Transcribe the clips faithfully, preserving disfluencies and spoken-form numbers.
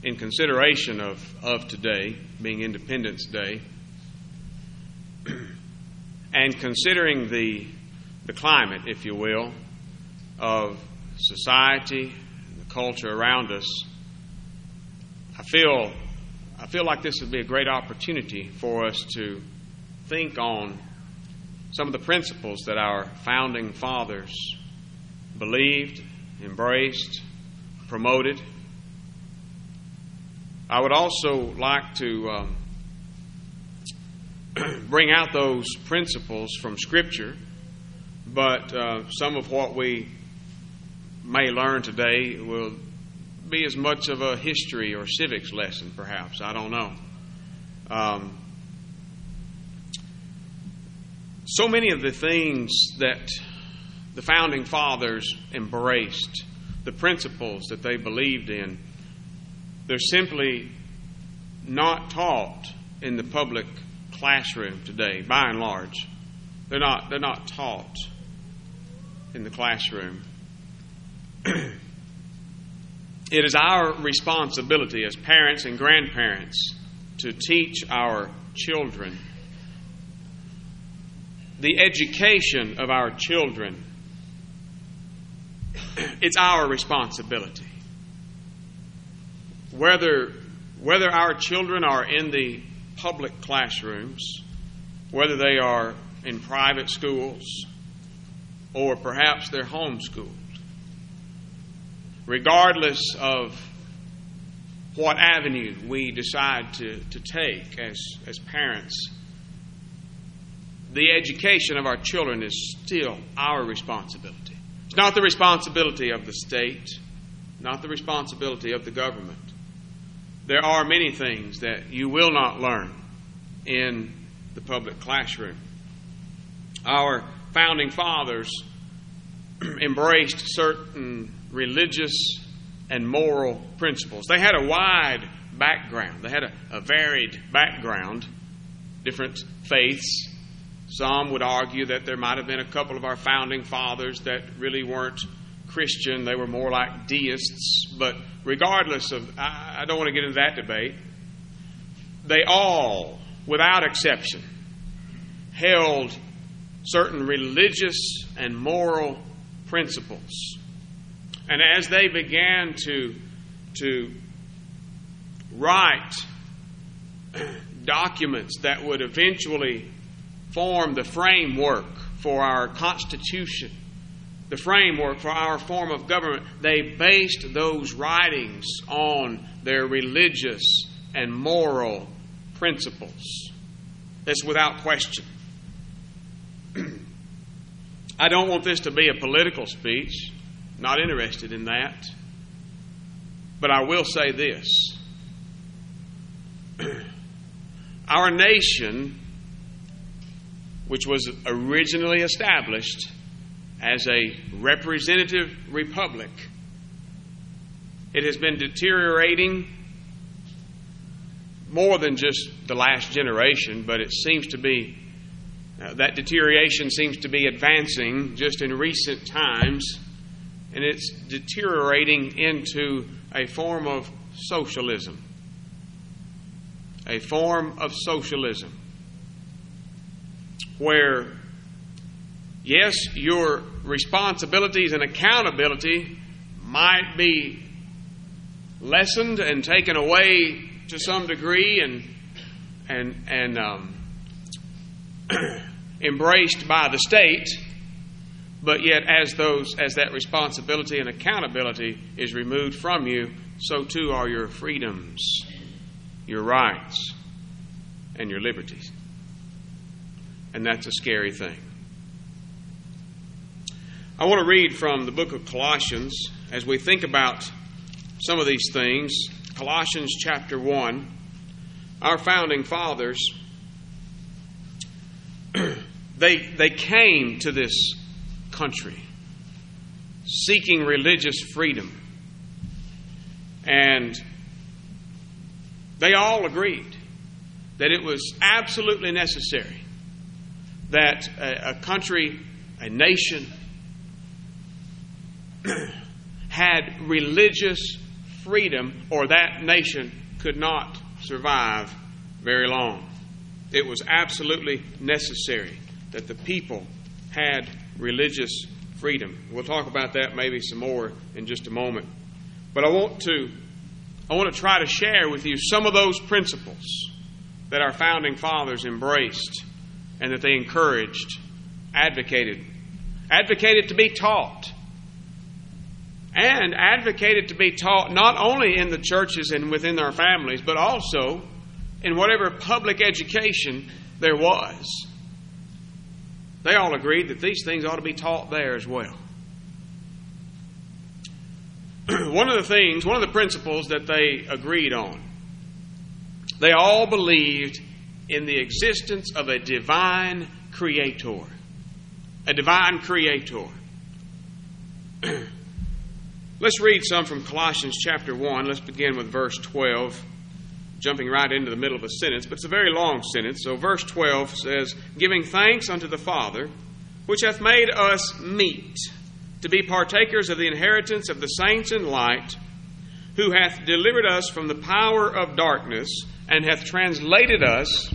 in consideration of, of today, being Independence Day, and considering the, the climate, if you will, of society, the culture around us, I feel I feel like this would be a great opportunity for us to think on some of the principles that our founding fathers believed, embraced, promoted. I would also like to um, bring out those principles from Scripture, but uh, some of what we may learn today will be as much of a history or civics lesson, perhaps. I don't know. Um, so many of the things that the founding fathers embraced, the principles that they believed in, they're simply not taught in the public classroom today, by and large. They're not, they're not taught in the classroom. It is our responsibility as parents and grandparents to teach our children. The education of our children, it's our responsibility. Whether, whether our children are in the public classrooms, whether they are in private schools, or perhaps they're homeschooled, regardless of what avenue we decide to, to take as, as parents, the education of our children is still our responsibility. It's not the responsibility of the state, not the responsibility of the government. There are many things that you will not learn in the public classroom. Our founding fathers embraced certain religious and moral principles. They had a wide background. They had a, a varied background, different faiths. Some would argue that there might have been a couple of our founding fathers that really weren't Christian. They were more like deists. But regardless of, I, I don't want to get into that debate. They all, without exception, held certain religious and moral principles. And as they began to, to write documents that would eventually form the framework for our Constitution, the framework for our form of government, they based those writings on their religious and moral principles. That's without question. I don't want this to be a political speech. Not interested in that. But I will say this. Our nation, which was originally established as a representative republic, it has been deteriorating more than just the last generation, but it seems to be, uh, that deterioration seems to be advancing just in recent times. And it's deteriorating into a form of socialism. A form of socialism. Where, yes, your responsibilities and accountability might be lessened and taken away to some degree and, and, and um, embraced by the state. But yet, as those, as that responsibility and accountability is removed from you, so too are your freedoms, your rights, and your liberties. And that's a scary thing. I want to read from the book of Colossians as we think about some of these things. Colossians chapter one. Our founding fathers, they they came to this country seeking religious freedom, and they all agreed that it was absolutely necessary that a, a country, a nation, had religious freedom, or that nation could not survive very long. It was absolutely necessary that the people had religious freedom. We'll talk about that maybe some more in just a moment. But I want to I want to try to share with you some of those principles that our founding fathers embraced and that they encouraged, advocated, advocated to be taught, and advocated to be taught not only in the churches and within our families, but also in whatever public education there was. They all agreed that these things ought to be taught there as well. One of the things, one of the principles that they agreed on, they all believed in the existence of a divine creator. A divine creator. Let's read some from Colossians chapter one. Let's begin with verse twelve, jumping right into the middle of a sentence, but it's a very long sentence. So verse twelve says, "Giving thanks unto the Father, which hath made us meet to be partakers of the inheritance of the saints in light, who hath delivered us from the power of darkness, and hath translated us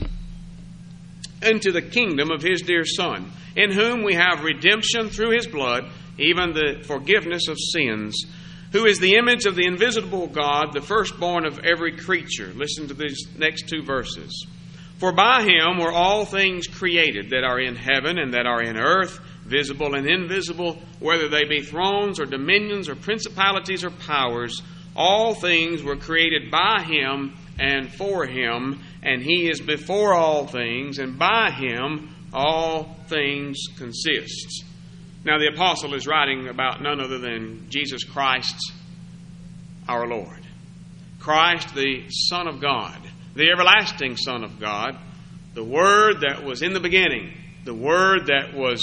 into the kingdom of His dear Son, in whom we have redemption through His blood, even the forgiveness of sins, who is the image of the invisible God, the firstborn of every creature." Listen to these next two verses. "For by Him were all things created that are in heaven and that are in earth, visible and invisible, whether they be thrones or dominions or principalities or powers. All things were created by Him and for Him, and He is before all things, and by Him all things consist." Now the apostle is writing about none other than Jesus Christ, our Lord. Christ, the Son of God, the everlasting Son of God, the Word that was in the beginning, the Word that was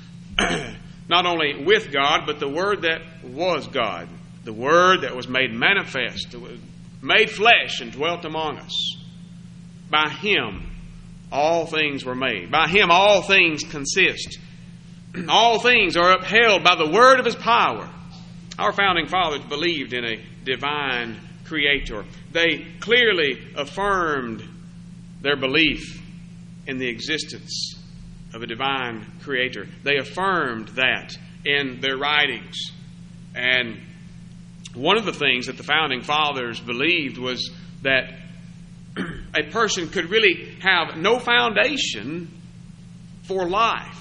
not only with God, but the Word that was God, the Word that was made manifest, that was made flesh and dwelt among us. By Him all things were made. By Him all things consist. All things are upheld by the word of His power. Our founding fathers believed in a divine creator. They clearly affirmed their belief in the existence of a divine creator. They affirmed that in their writings. And one of the things that the founding fathers believed was that a person could really have no foundation for life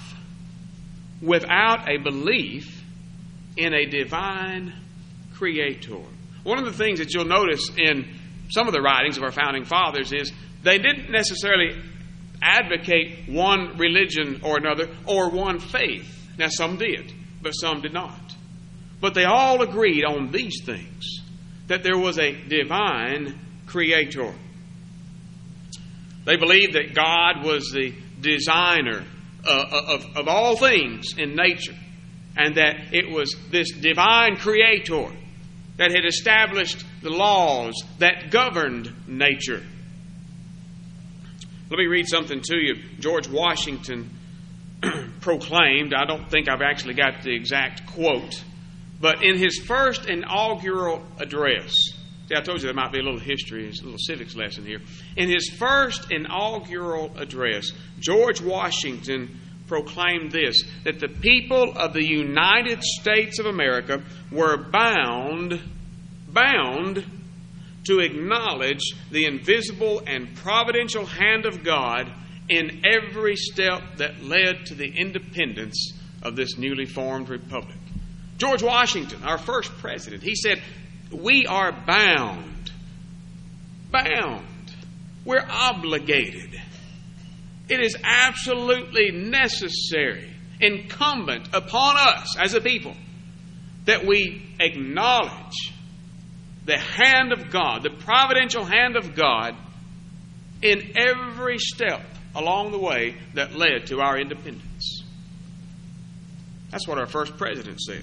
without a belief in a divine creator. One of the things that you'll notice in some of the writings of our founding fathers is they didn't necessarily advocate one religion or another or one faith. Now, some did, but some did not. But they all agreed on these things, that there was a divine creator. They believed that God was the designer uh, of, of all things in nature, and that it was this divine creator that had established the laws that governed nature. Let me read something to you. George Washington proclaimed, I don't think I've actually got the exact quote, but in his first inaugural address, see, I told you there might be a little history, a little civics lesson here. In his first inaugural address, George Washington proclaimed this, that the people of the United States of America were bound, bound to acknowledge the invisible and providential hand of God in every step that led to the independence of this newly formed republic. George Washington, our first president, he said, we are bound, bound, we're obligated. It is absolutely necessary, incumbent upon us as a people, that we acknowledge the hand of God, the providential hand of God in every step along the way that led to our independence. That's what our first president said.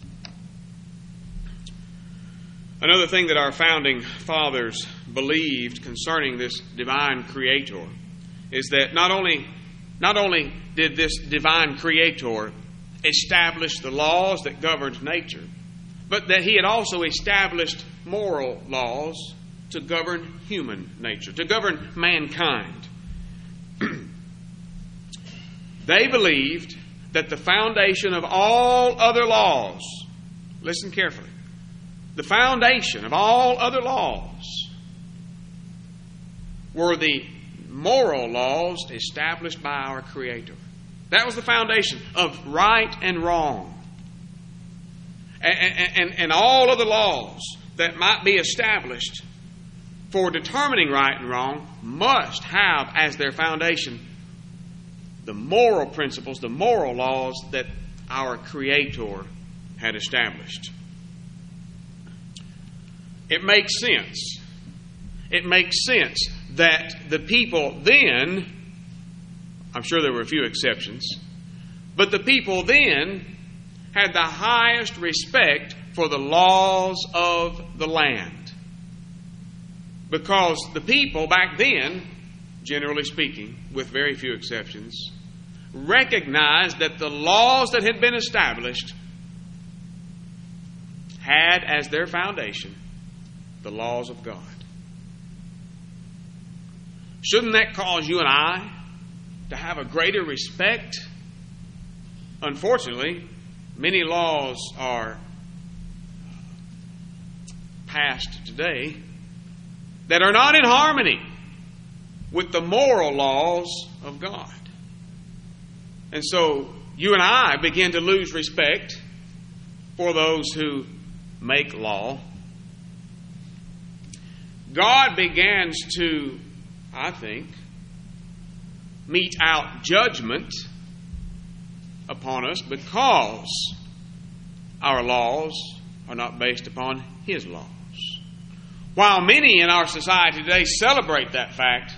Another thing that our founding fathers believed concerning this divine creator is that not only, not only did this divine creator establish the laws that governed nature, but that he had also established moral laws to govern human nature, to govern mankind. They believed that the foundation of all other laws, listen carefully, the foundation of all other laws were the moral laws established by our Creator. That was the foundation of right and wrong. And, and, and all other laws that might be established for determining right and wrong must have as their foundation the moral principles, the moral laws that our Creator had established. It makes sense. It makes sense that the people then, I'm sure there were a few exceptions, but the people then had the highest respect for the laws of the land. Because the people back then, generally speaking, with very few exceptions, recognized that the laws that had been established had as their foundation the laws of God. Shouldn't that cause you and I to have a greater respect? Unfortunately, many laws are passed today that are not in harmony with the moral laws of God. And so you and I begin to lose respect for those who make law. God begins to, I think, mete out judgment upon us because our laws are not based upon His laws. While many in our society today celebrate that fact,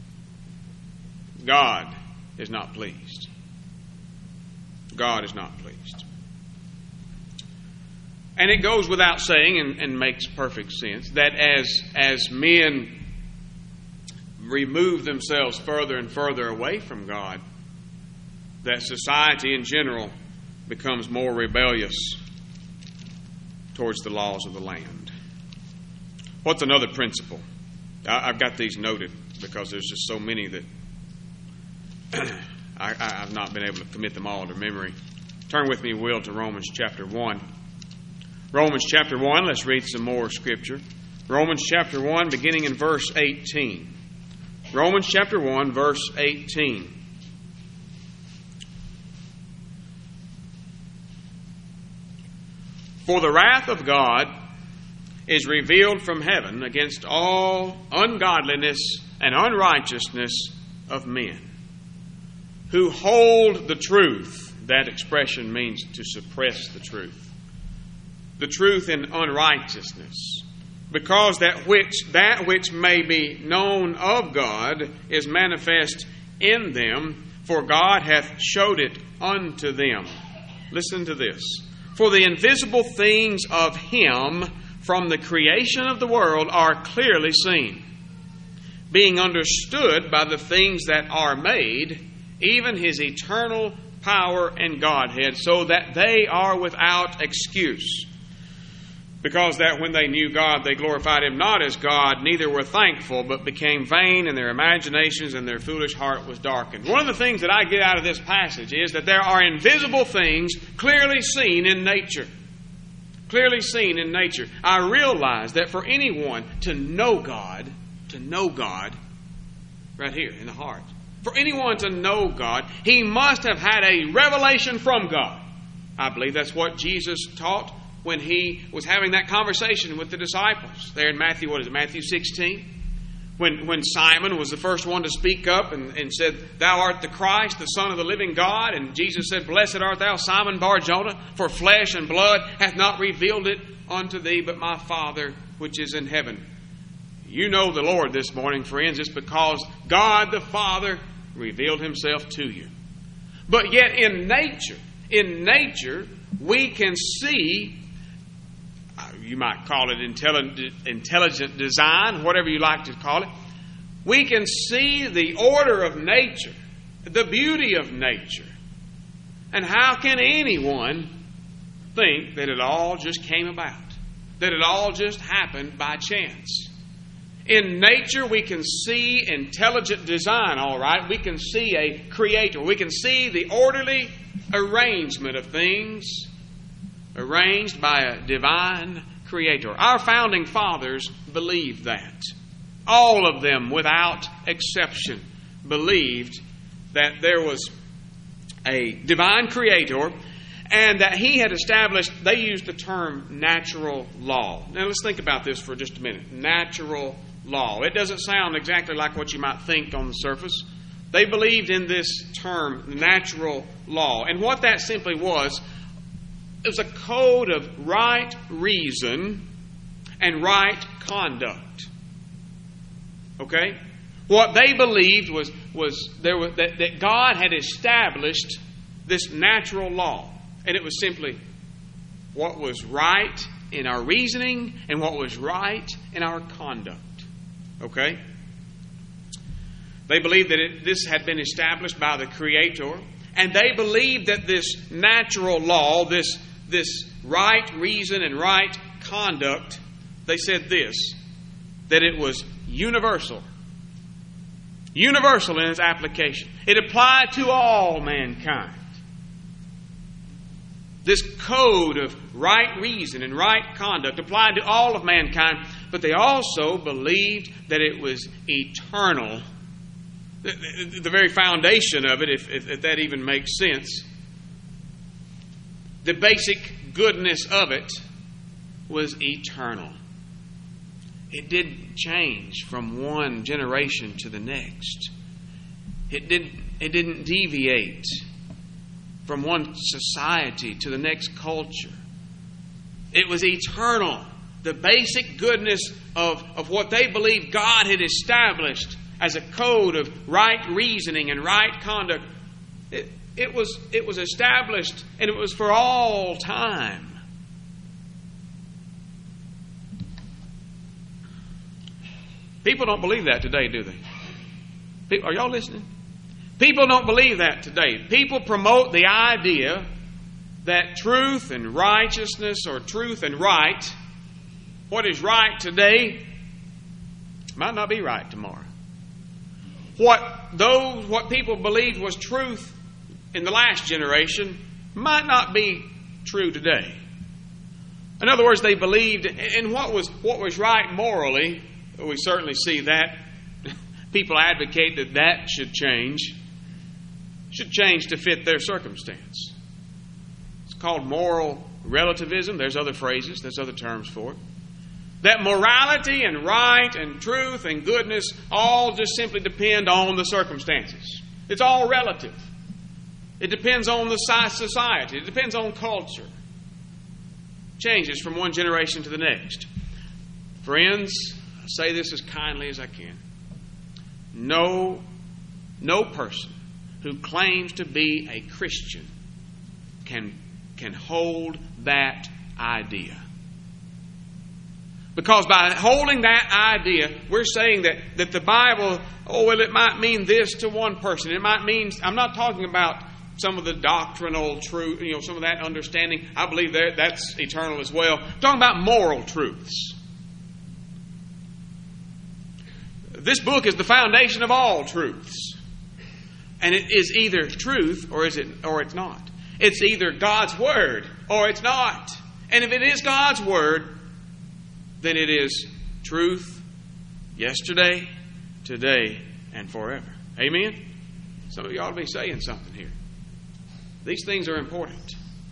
God is not pleased. God is not pleased. And it goes without saying, and, and makes perfect sense, that as, as men remove themselves further and further away from God, that society in general becomes more rebellious towards the laws of the land. What's another principle? I, I've got these noted because there's just so many that I, I've not been able to commit them all to memory. Turn with me, Will, to Romans chapter one. Romans chapter one, let's read some more scripture. Romans chapter one, beginning in verse eighteen. Romans chapter one, verse eighteen. For the wrath of God is revealed from heaven against all ungodliness and unrighteousness of men, who hold the truth. That expression means to suppress the truth. The truth in unrighteousness. Because that which, that which may be known of God is manifest in them, for God hath showed it unto them. Listen to this. For the invisible things of Him from the creation of the world are clearly seen, being understood by the things that are made, even His eternal power and Godhead, so that they are without excuse. Because that when they knew God, they glorified Him not as God, neither were thankful, but became vain in their imaginations, and their foolish heart was darkened. One of the things that I get out of this passage is that there are invisible things clearly seen in nature. Clearly seen in nature. I realize that for anyone to know God, to know God, right here in the heart, for anyone to know God, he must have had a revelation from God. I believe that's what Jesus taught when He was having that conversation with the disciples. There in Matthew, what is it, Matthew sixteen? When, when Simon was the first one to speak up and, and said, Thou art the Christ, the Son of the living God. And Jesus said, Blessed art thou, Simon Bar-Jonah, for flesh and blood hath not revealed it unto thee, but my Father which is in heaven. You know the Lord this morning, friends. It's because God the Father revealed Himself to you. But yet in nature, in nature, we can see, you might call it intelligent, intelligent design, whatever you like to call it. We can see the order of nature, the beauty of nature. And how can anyone think that it all just came about? that it all just happened by chance. In nature, we can see intelligent design, all right. We can see a creator. We can see the orderly arrangement of things arranged by a divine creator. Our founding fathers believed that. All of them, without exception, believed that there was a divine creator and that he had established, they used the term natural law. Now let's think about this for just a minute. Natural law. It doesn't sound exactly like what you might think on the surface. They believed in this term, natural law. And what that simply was, it was a code of right reason and right conduct. Okay? What they believed was, was, there was that, that God had established this natural law. And it was simply what was right in our reasoning and what was right in our conduct. Okay? They believed that it, this had been established by the Creator. And they believed that this natural law, this, this right reason and right conduct, they said this, that it was universal. Universal in its application. It applied to all mankind. This code of right reason and right conduct applied to all of mankind, but they also believed that it was eternal. The, the, the very foundation of it, if, if, if that even makes sense, the basic goodness of it was eternal. It didn't change from one generation to the next. It didn't, it didn't deviate from one society to the next culture. It was eternal. The basic goodness of, of what they believed God had established as a code of right reasoning and right conduct, it, it was, it was established and it was for all time. People don't believe that today, do they? People, are y'all listening? People don't believe that today. People promote the idea that truth and righteousness, or truth and right, what is right today might not be right tomorrow. What those what people believed was truth in the last generation might not be true today. In other words, they believed in what was what was right morally. We certainly see that. People advocate that that should change. Should change to fit their circumstance. It's called moral relativism. There's other phrases, there's other terms for it. That morality and right and truth and goodness all just simply depend on the circumstances. It's all relative. It depends on the society. It depends on culture. It changes from one generation to the next. Friends, I say this as kindly as I can. No, no person who claims to be a Christian can, can hold that idea. Because by holding that idea, we're saying that, that the Bible, oh, well, it might mean this to one person. It might mean, I'm not talking about some of the doctrinal truth, you know, some of that understanding. I believe that that's eternal as well. I'm talking about moral truths. This book is the foundation of all truths. And it is either truth or is it or it's not. It's either God's Word or it's not. And if it is God's Word, then it is truth yesterday, today, and forever. Amen? Some of you ought to be saying something here. These things are important.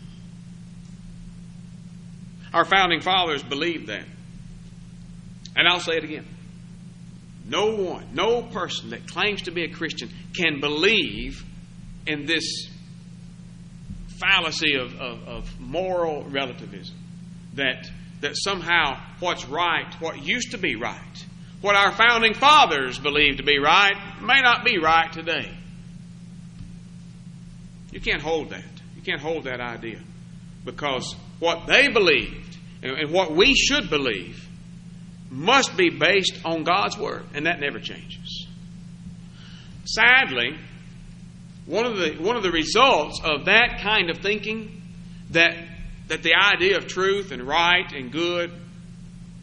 Our founding fathers believed that. And I'll say it again. No one, no person that claims to be a Christian can believe in this fallacy of, of, of moral relativism. That, that somehow what's right, what used to be right, what our founding fathers believed to be right, may not be right today. You can't hold that. You can't hold that idea. Because what they believed and, and what we should believe must be based on God's Word, and that never changes. Sadly, one of the one of the results of that kind of thinking, that that the idea of truth and right and good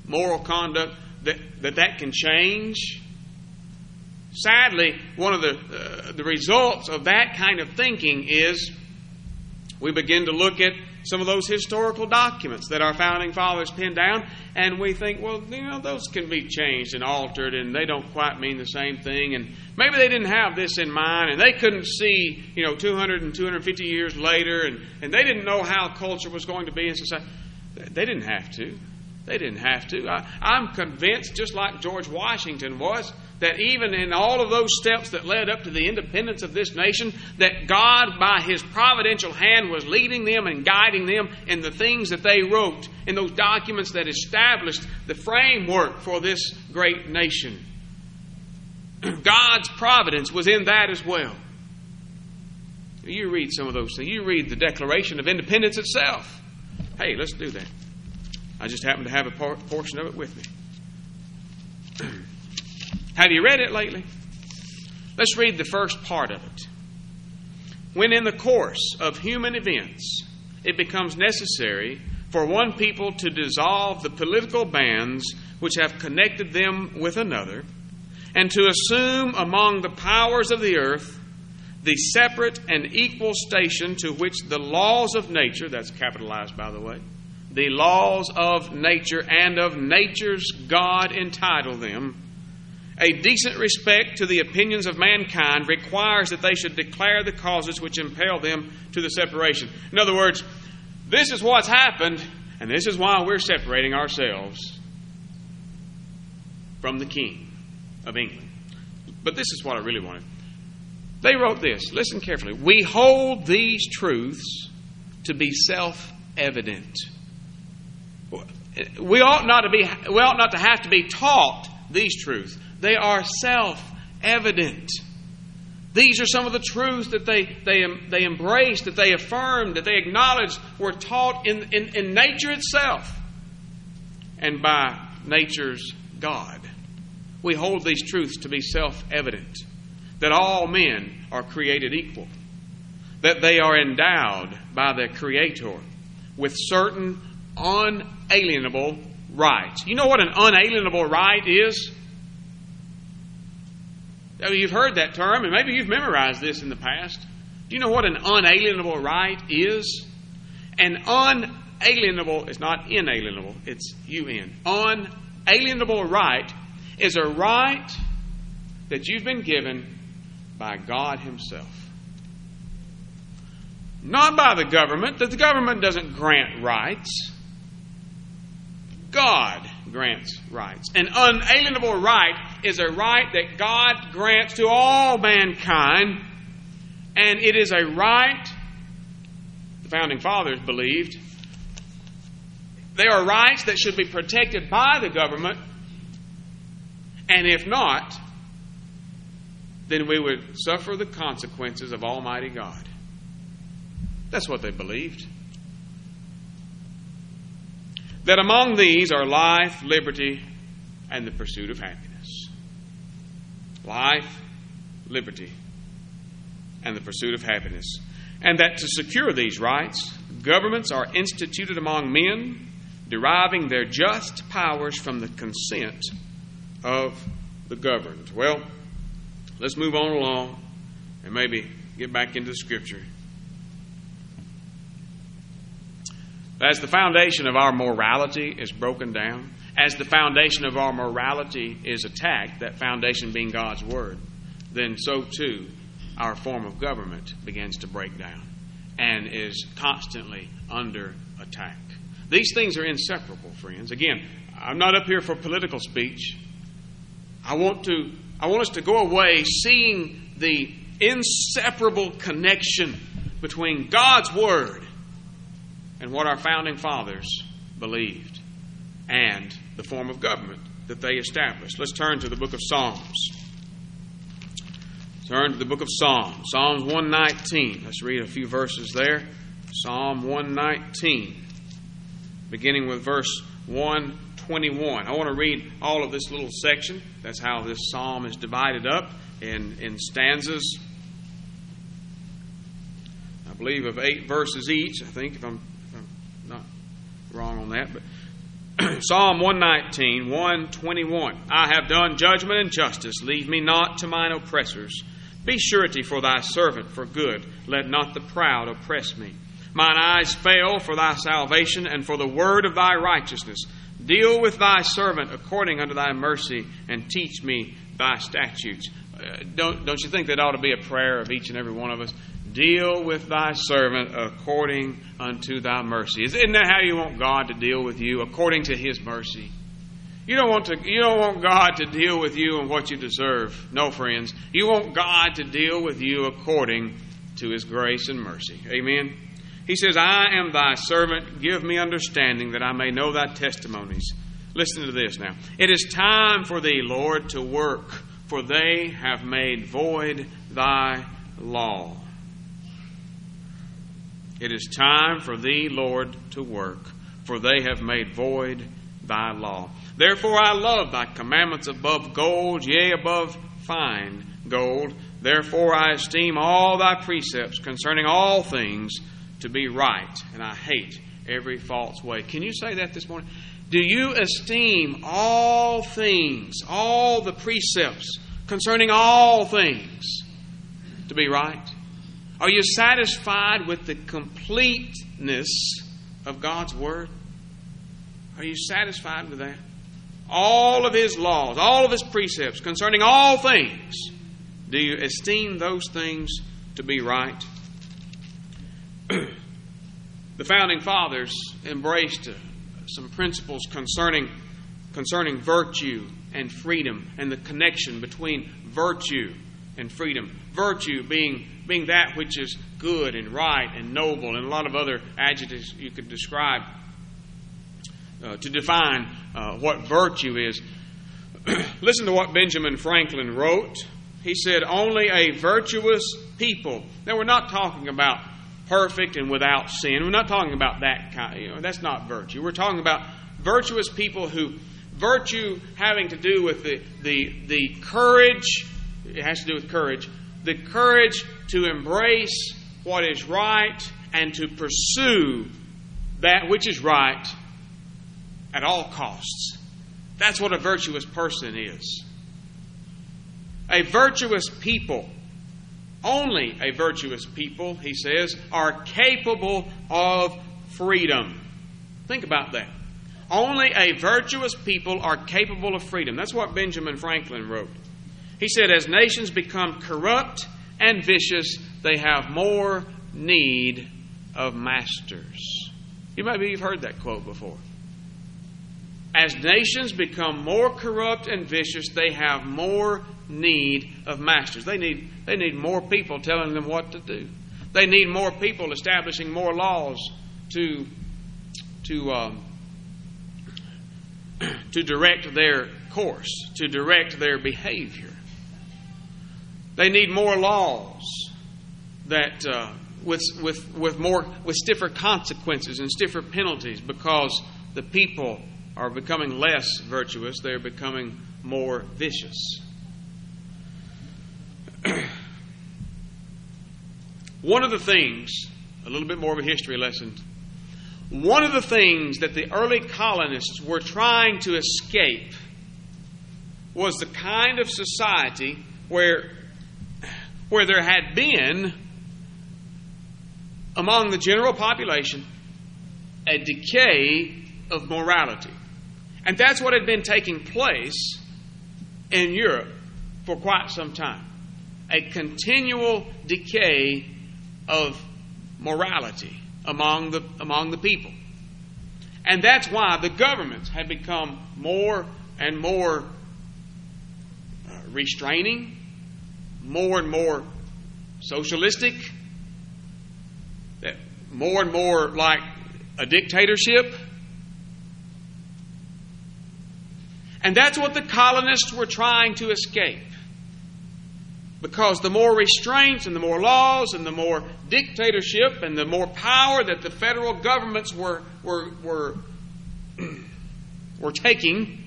moral conduct, that that, that can change. Sadly, one of the uh, the results of that kind of thinking is we begin to look at some of those historical documents that our founding fathers penned down, and we think, well, you know, those can be changed and altered, and they don't quite mean the same thing, and maybe they didn't have this in mind, and they couldn't see, you know, two hundred and two hundred fifty years later, and, and they didn't know how culture was going to be in society. They didn't have to. They didn't have to. I, I'm convinced, just like George Washington was, that even in all of those steps that led up to the independence of this nation, that God, by His providential hand, was leading them and guiding them in the things that they wrote, in those documents that established the framework for this great nation. God's providence was in that as well. You read some of those things. You read the Declaration of Independence itself. Hey, let's do that. I just happen to have a por- portion of it with me. Have you read it lately? Let's read the first part of it. When in the course of human events it becomes necessary for one people to dissolve the political bands which have connected them with another, and to assume among the powers of the earth the separate and equal station to which the laws of nature, that's capitalized by the way, the laws of nature and of nature's God entitle them, a decent respect to the opinions of mankind requires that they should declare the causes which impel them to the separation. In other words, this is what's happened, and this is why we're separating ourselves from the King of England. But this is what I really wanted. They wrote this. Listen carefully. We hold these truths to be self-evident. We ought not to be. We ought not to have to be taught these truths. They are self-evident. These are some of the truths that they they they embraced, that they affirmed, that they acknowledged, were taught in, in, in nature itself and by nature's God. We hold these truths to be self-evident. That all men are created equal. That they are endowed by the Creator with certain unalienable rights. You know what an unalienable right is? I mean, you've heard that term, and maybe you've memorized this in the past. Do you know what an unalienable right is? An unalienable, it's not inalienable, it's U N. Unalienable right is a right that you've been given by God Himself. Not by the government, that the government doesn't grant rights. God grants rights. An unalienable right is a right that God grants to all mankind, and it is a right, the Founding Fathers believed, they are rights that should be protected by the government, and if not, then we would suffer the consequences of Almighty God. That's what they believed. That among these are life, liberty, and the pursuit of happiness. Life, liberty, and the pursuit of happiness. And that to secure these rights, governments are instituted among men, deriving their just powers from the consent of the governed. Well, let's move on along and maybe get back into the Scripture. As the foundation of our morality is broken down, as the foundation of our morality is attacked, that foundation being God's Word, then so too our form of government begins to break down and is constantly under attack. These things are inseparable, friends. Again, I'm not up here for political speech. I want to I want us to go away seeing the inseparable connection between God's Word and what our founding fathers believed and the form of government that they established. Let's turn to the book of Psalms. Turn to the book of Psalms. Psalms one nineteen. Let's read a few verses there. Psalm one nineteen, beginning with verse one twenty-one. I want to read all of this little section. That's how this psalm is divided up in, in stanzas. I believe of eight verses each. I think, if I'm, if I'm not wrong on that. But Psalm one nineteen, one twenty-one. I have done judgment and justice. Leave me not to mine oppressors. Be surety for thy servant for good. Let not the proud oppress me. Mine eyes fail for thy salvation and for the word of thy righteousness. Deal with thy servant according unto thy mercy, and teach me thy statutes. Uh, don't, don't you think that ought to be a prayer of each and every one of us? Deal with thy servant according unto thy mercy. Isn't that how you want God to deal with you? According to His mercy. You don't want to. You don't want God to deal with you and what you deserve. No, friends. You want God to deal with you according to His grace and mercy. Amen. He says, I am thy servant. Give me understanding that I may know thy testimonies. Listen to this now. It is time for thee, Lord, to work, for they have made void thy law. It is time for thee, Lord, to work, for they have made void thy law. Therefore I love thy commandments above gold, yea, above fine gold. Therefore I esteem all thy precepts concerning all things to be right, and I hate every false way. Can you say that this morning? Do you esteem all things, all the precepts concerning all things to be right? Are you satisfied with the completeness of God's Word? Are you satisfied with that? All of His laws, all of His precepts concerning all things, do you esteem those things to be right? The Founding Fathers embraced uh, some principles concerning, concerning virtue and freedom and the connection between virtue and freedom. Virtue being, being that which is good and right and noble, and a lot of other adjectives you could describe uh, to define uh, what virtue is. Listen to what Benjamin Franklin wrote. He said, only a virtuous people. Now, we're not talking about perfect and without sin. We're not talking about that kind. You know, that's not virtue. We're talking about virtuous people who, virtue having to do with the, the, the courage, it has to do with courage, the courage to embrace what is right and to pursue that which is right at all costs. That's what a virtuous person is. A virtuous people, only a virtuous people, he says, are capable of freedom. Think about that. Only a virtuous people are capable of freedom. That's what Benjamin Franklin wrote. He said, as nations become corrupt and vicious, they have more need of masters. You maybe you've heard that quote before. As nations become more corrupt and vicious, they have more need of masters. They need, they need more people telling them what to do. They need more people establishing more laws to, to, um, to direct their course, to direct their behavior. They need more laws that uh, with, with, with, more, with stiffer consequences and stiffer penalties, because the people are becoming less virtuous. They're becoming more vicious. One of the things, a little bit more of a history lesson, one of the things that the early colonists were trying to escape was the kind of society where, where there had been, among the general population, a decay of morality. And that's what had been taking place in Europe for quite some time. A continual decay of morality among the, among the people. And that's why the governments had become more and more uh, restraining, more and more socialistic, that more and more like a dictatorship. And that's what the colonists were trying to escape. Because the more restraints and the more laws and the more dictatorship and the more power that the federal governments were, were, were, were taking,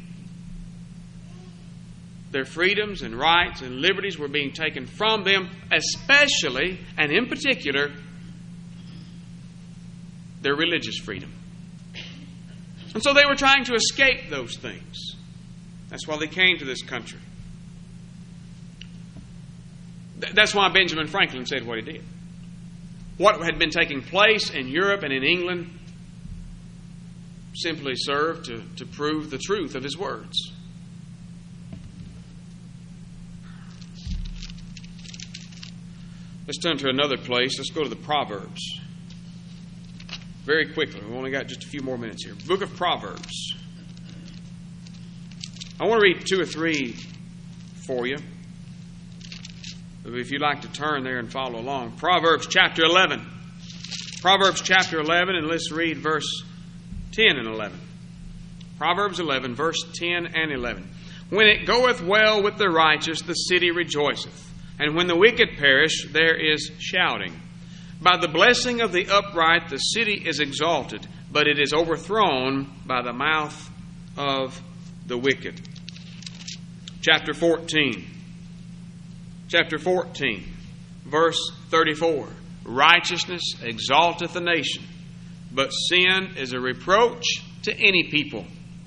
their freedoms and rights and liberties were being taken from them, especially and in particular, their religious freedom. And so they were trying to escape those things. That's why they came to this country. That's why Benjamin Franklin said what he did. What had been taking place in Europe and in England simply served to, to prove the truth of his words. Let's turn to another place. Let's go to the Proverbs. Very quickly. We've only got just a few more minutes here. Book of Proverbs. I want to read two or three for you. If you'd like to turn there and follow along. Proverbs chapter eleven. Proverbs chapter eleven, and let's read verse ten and eleven. Proverbs eleven, verse ten and eleven. When it goeth well with the righteous, the city rejoiceth. And when the wicked perish, there is shouting. By the blessing of the upright, the city is exalted, but it is overthrown by the mouth of the wicked. Chapter fourteen. Chapter fourteen, verse thirty-four. Righteousness exalteth a nation, but sin is a reproach to any people.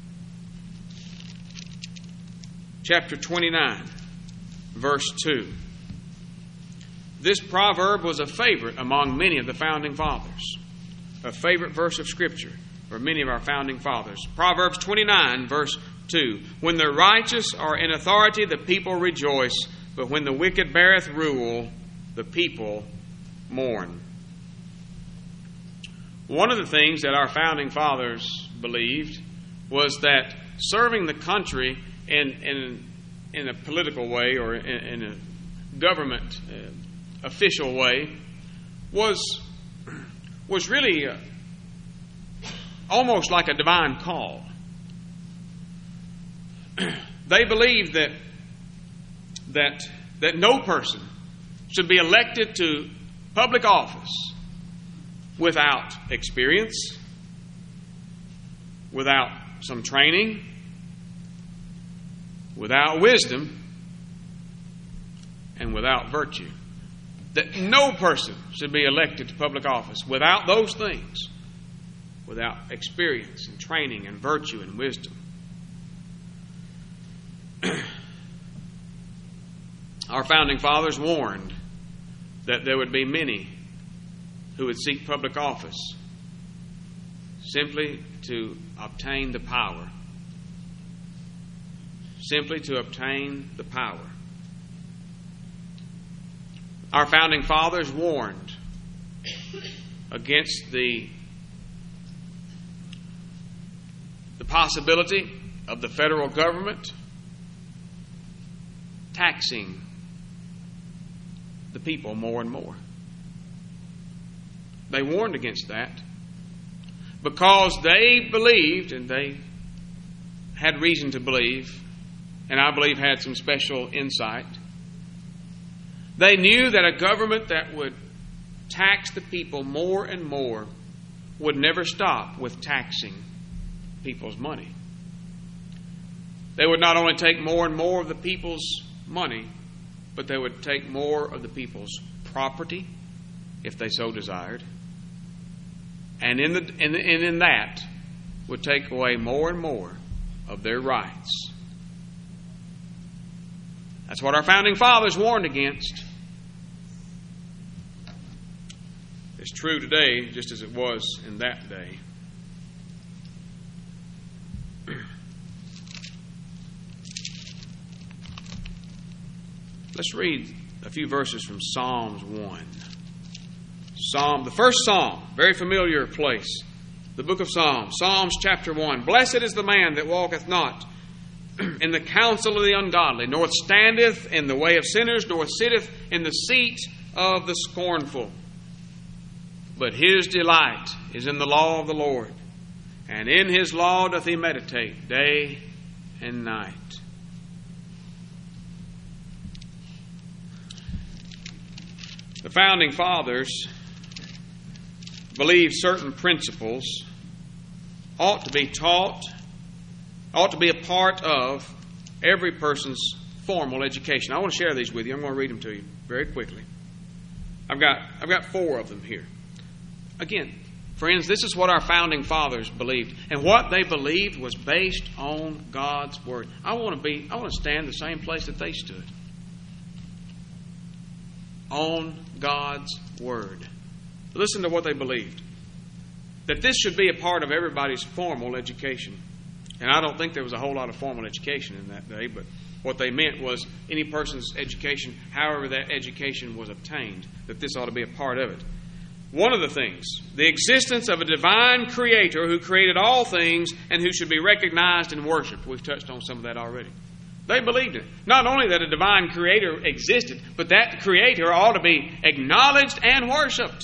Chapter twenty-nine, verse two. This proverb was a favorite among many of the founding fathers. A favorite verse of Scripture for many of our founding fathers. Proverbs twenty-nine, verse two. When the righteous are in authority, the people rejoice, but when the wicked beareth rule, the people mourn. One of the things that our founding fathers believed was that serving the country in, in, in a political way or in, in a government uh, official way was, was really uh, almost like a divine call. They believed that that that no person should be elected to public office without experience, without some training, without wisdom, and without virtue. That no person should be elected to public office without those things, without experience and training and virtue and wisdom. Our founding fathers warned that there would be many who would seek public office simply to obtain the power. Simply to obtain the power. Our founding fathers warned against the, the possibility of the federal government taxing the people more and more. They warned against that because they believed, and they had reason to believe, and I believe had some special insight. They knew that a government that would tax the people more and more would never stop with taxing people's money. They would not only take more and more of the people's money, but they would take more of the people's property, if they so desired, and in the and in that would take away more and more of their rights. That's what our founding fathers warned against. It's true today, just as it was in that day. Let's read a few verses from Psalms one. Psalm, the first Psalm, very familiar place. The book of Psalms, Psalms chapter one. Blessed is the man that walketh not in the counsel of the ungodly, nor standeth in the way of sinners, nor sitteth in the seat of the scornful. But his delight is in the law of the Lord, and in his law doth he meditate day and night. The founding fathers believed certain principles ought to be taught, ought to be a part of every person's formal education. I want to share these with you. I'm going to read them to you very quickly. I've got I've got four of them here. Again, Friends, this is what our founding fathers believed. And what they believed was based on God's Word. I want to be, I want to stand the same place that they stood. On God's Word. Listen to what they believed. That this should be a part of everybody's formal education. And I don't think there was a whole lot of formal education in that day, but what they meant was any person's education, however that education was obtained, that this ought to be a part of it. One of the things, the existence of a divine creator who created all things and who should be recognized and worshiped. We've touched on some of that already. They believed it. Not only that a divine creator existed, but that creator ought to be acknowledged and worshiped.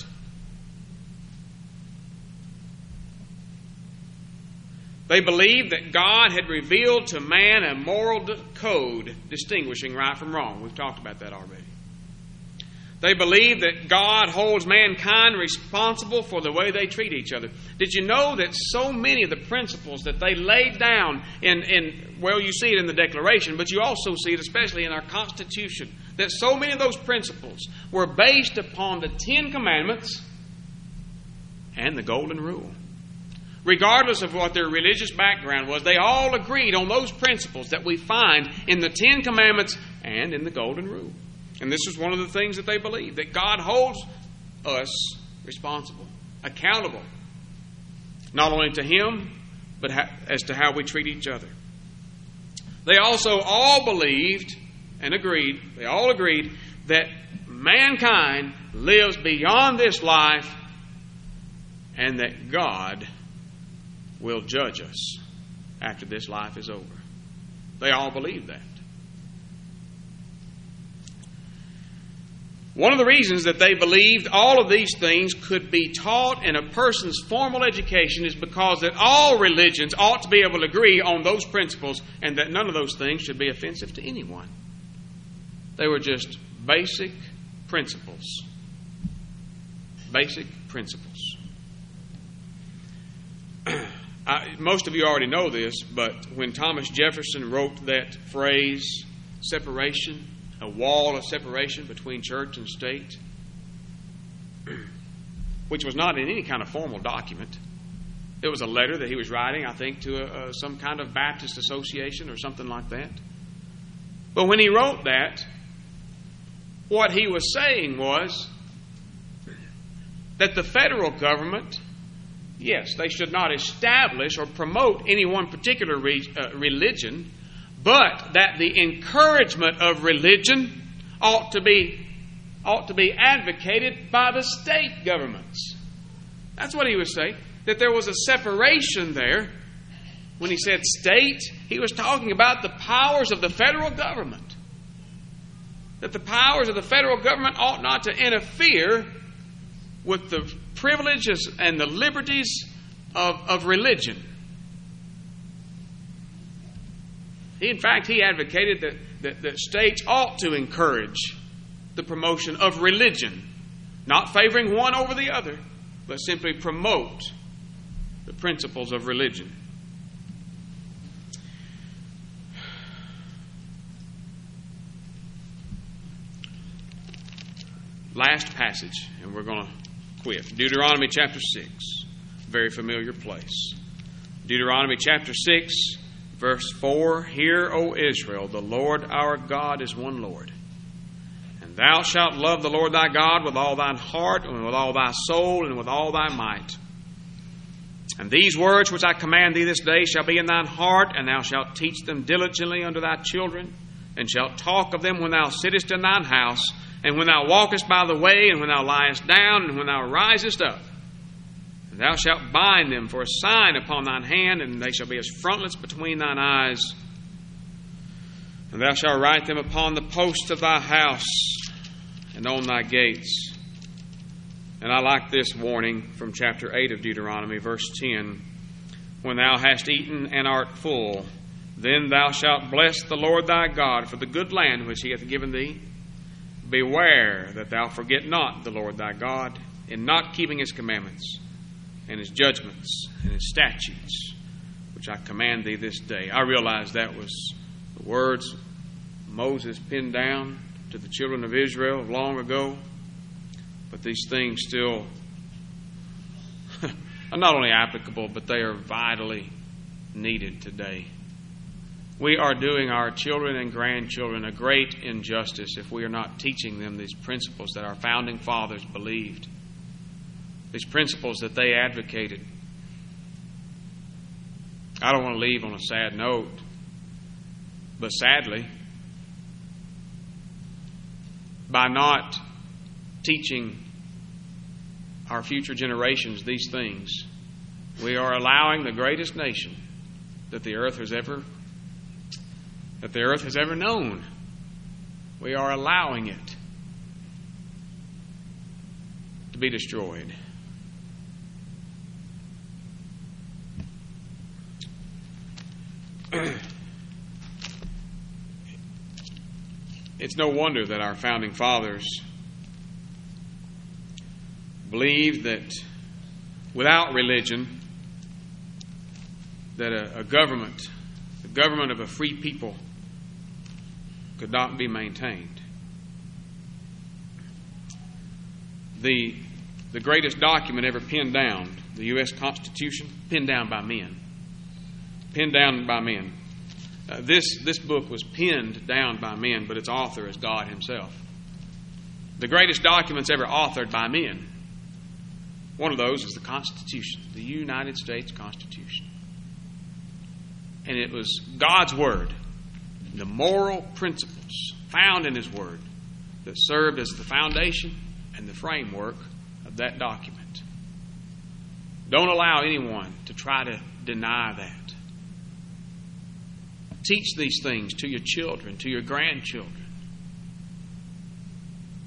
They believed that God had revealed to man a moral code distinguishing right from wrong. We've talked about that already. They believe that God holds mankind responsible for the way they treat each other. Did you know that so many of the principles that they laid down in, in, well, you see it in the Declaration, but you also see it especially in our Constitution, that so many of those principles were based upon the Ten Commandments and the Golden Rule. Regardless of what their religious background was, they all agreed on those principles that we find in the Ten Commandments and in the Golden Rule. And this is one of the things that they believe, that God holds us responsible, accountable, not only to Him, but as to how we treat each other. They also all believed and agreed, they all agreed, that mankind lives beyond this life and that God will judge us after this life is over. They all believed that. One of the reasons that they believed all of these things could be taught in a person's formal education is because that all religions ought to be able to agree on those principles and that none of those things should be offensive to anyone. They were just basic principles. Basic principles. I, most of you already know this, but when Thomas Jefferson wrote that phrase, separation, a wall of separation between church and state, which was not in any kind of formal document. It was a letter that he was writing, I think, to a, a, some kind of Baptist association or something like that. But when he wrote that, what he was saying was that the federal government, yes, they should not establish or promote any one particular re, uh, religion, but that the encouragement of religion ought to be ought to be advocated by the state governments. That's what he was saying, that there was a separation there. When he said state, he was talking about the powers of the federal government. That the powers of the federal government ought not to interfere with the privileges and the liberties of, of religion. He, in fact, he advocated that, that, that states ought to encourage the promotion of religion, not favoring one over the other, but simply promote the principles of religion. Last passage, and we're going to quit. Deuteronomy chapter six, very familiar place. Deuteronomy chapter six, verse four, Hear, O Israel, the Lord our God is one Lord. And thou shalt love the Lord thy God with all thine heart, and with all thy soul, and with all thy might. And these words which I command thee this day shall be in thine heart, and thou shalt teach them diligently unto thy children, and shalt talk of them when thou sittest in thine house, and when thou walkest by the way, and when thou liest down, and when thou risest up. And thou shalt bind them for a sign upon thine hand, and they shall be as frontlets between thine eyes. And thou shalt write them upon the posts of thy house and on thy gates. And I like this warning from chapter eight of Deuteronomy, verse ten. When thou hast eaten and art full, then thou shalt bless the Lord thy God for the good land which he hath given thee. Beware that thou forget not the Lord thy God in not keeping his commandments and his judgments and his statutes, which I command thee this day. I realize that was the words Moses penned down to the children of Israel long ago, but these things still are not only applicable, but they are vitally needed today. We are doing our children and grandchildren a great injustice if we are not teaching them these principles that our founding fathers believed, these principles that they advocated. I don't want to leave on a sad note, but sadly, by not teaching our future generations these things, we are allowing the greatest nation that the earth has ever that the earth has ever known. We are allowing it to be destroyed. It's no wonder that our founding fathers believed that without religion, that a, a government, the government of a free people, could not be maintained. The, the greatest document ever penned down, the U S Constitution, penned down by men. Penned down by men. Uh, this, this book was penned down by men, but its author is God Himself. The greatest documents ever authored by men. One of those is the Constitution, the United States Constitution. And it was God's Word, the moral principles found in His Word, that served as the foundation and the framework of that document. Don't allow anyone to try to deny that. Teach these things to your children, to your grandchildren.